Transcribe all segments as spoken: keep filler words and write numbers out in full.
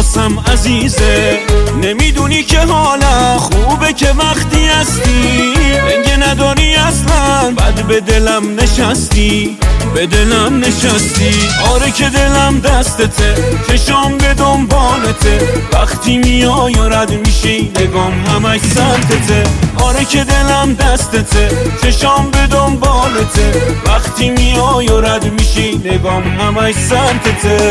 واسم عزیزه. نمیدونی که حالا خوبه که وقتی هستی رنگ نداری اصلا، بعد به دلم نشستی، به دلم نشستی. آره که دلم دستته، چشام به دنبالته، وقتی میای و رد میشی نگام همش سمتته. آره که دلم دستته، چشام به دنبالته، وقتی میای و رد میشی نگام همش سمتته.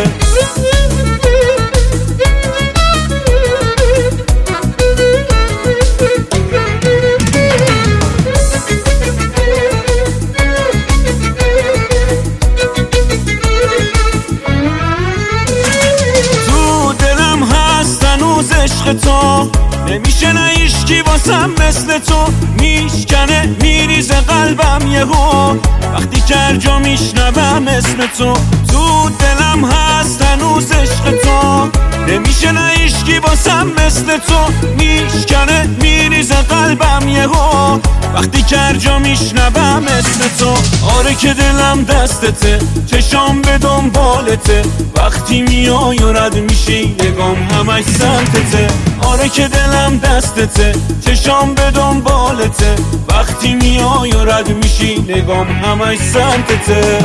عشق تو نمیشه نه ایشکی واسم مثل تو، میشکنه میریزه قلبم یهو وقتی که هر جا میشنوم اسم تو. تو دلم هست هنوز عشق تو، نمیشه نه ایشکی واسم مثل تو، میشکنه میریزه قلبم یهو وقتی که هر جا میشنوم اسم تو. آره که دلم دستته، چشام به دنبالته، وقتی میای و رد میشی نگام همش سمتته. آره که دلم دستته، چشام به دنبالته، وقتی میای و رد میشی نگام همش سمتته.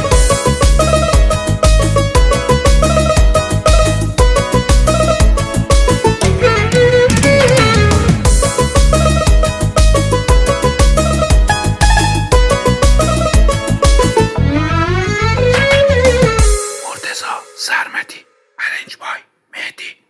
مرتضی سرمدی، ارنج بای مهدی.